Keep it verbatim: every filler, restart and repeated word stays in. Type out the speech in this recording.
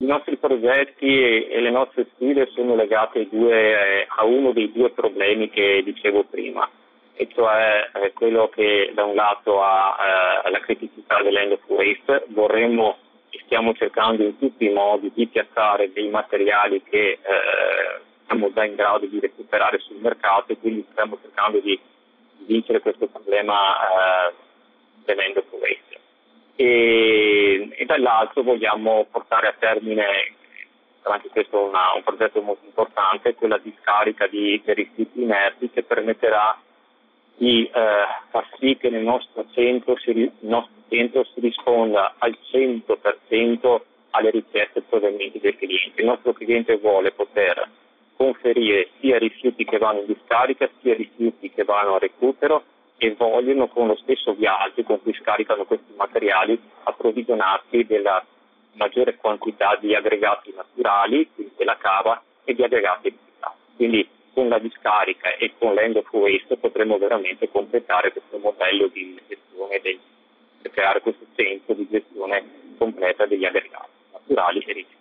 nostri progetti e, e le nostre sfide sono legate ai due, eh, a uno dei due problemi che dicevo prima, e cioè eh, quello che da un lato ha eh, la criticità dell'end of waste. Vorremmo e stiamo cercando in tutti i modi di piazzare dei materiali che eh, siamo già in grado di recuperare sul mercato, e quindi stiamo cercando di vincere questo problema eh, dell'end of waste. E, e dall'altro vogliamo portare a termine, anche questo è una, un progetto molto importante, quella discarica di, di rifiuti inerti, che permetterà di eh, far sì che nel nostro centro si, il nostro centro si risponda al cento per cento alle richieste provenienti del cliente. Il nostro cliente vuole poter conferire sia rifiuti che vanno in discarica, sia rifiuti che vanno a recupero, e vogliono, con lo stesso viaggio con cui scaricano questi materiali, approvvigionarsi della maggiore quantità di aggregati naturali, quindi della cava, e di aggregati reciclati. Quindi con la discarica e con l'end of waste potremo veramente completare questo modello di gestione, dei, per creare questo centro di gestione completa degli aggregati naturali e riciclati.